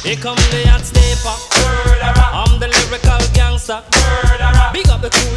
Here come the hot stepper. I'm the lyrical gangster. Big up the crew